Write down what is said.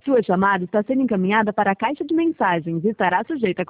Sua chamada está sendo encaminhada para a caixa de mensagens e estará sujeita a